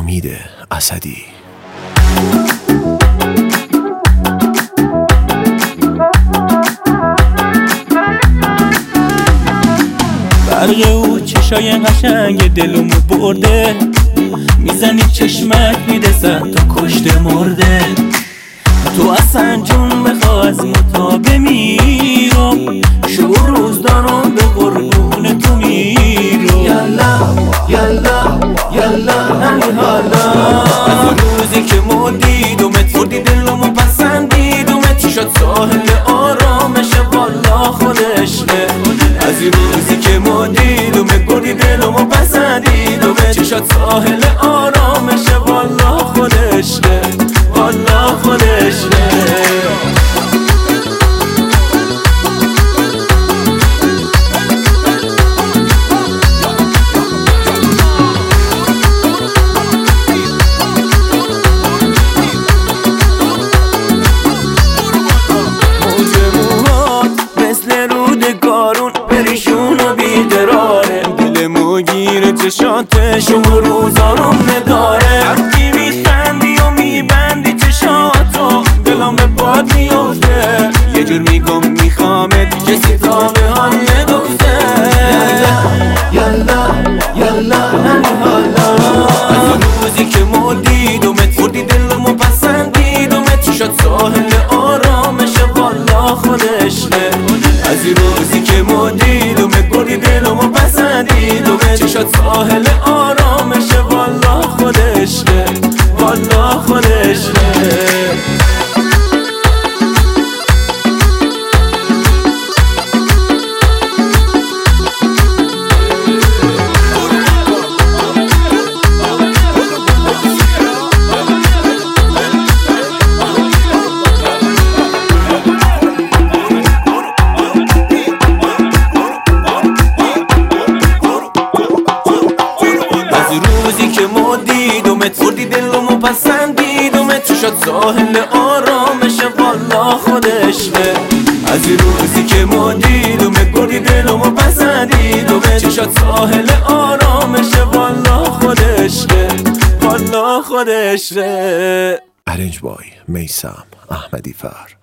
امید اسدی. برق او چشای قشنگ دلمو برده، میزنی چشمت میرسه تا کشته مرده. تو اصلا جون بخوا از متا بمیرم، شب روز دارم به قربون تو میرم. یالا یالا یالا همین حالا، از روزی که ما دیدمت فردی دلمو پسندیدمت، چی شد ساحل آرامشه والا خودش نه. از روزی که ما دیدمت بردی دلمو پسندیدمت، چی شد ساحل آرامشه والا خودش نه، والا خودش نه. چشاتش و روزارم نداره، وقتی میخندی و میبندی چشاتو دلم به باد میفته. یه جور میگم میخوامت کسی تا به حال نگفته. یالا یالا همین حالا، از روزی که ما دیدمت فردی دلمو پسندیدمت، چی شد ساحل آرامشه والا خودش نه. از روزی که ما دیدمت بردی دلمو پسندیدمت، چی شد ساحل آرامشه والا خودش نه، والا خودش نه. روزی که ما دیدمت فردی دلمو پسندیدمت، چی شد ساحل آرامشه والا خودش نه. از روزی که ما دیدمت بردی دلمو پسندیدمت، چی شد ساحل آرامشه والا خودش نه، والا خودش نه. ارنج بای میثم احمدی فر.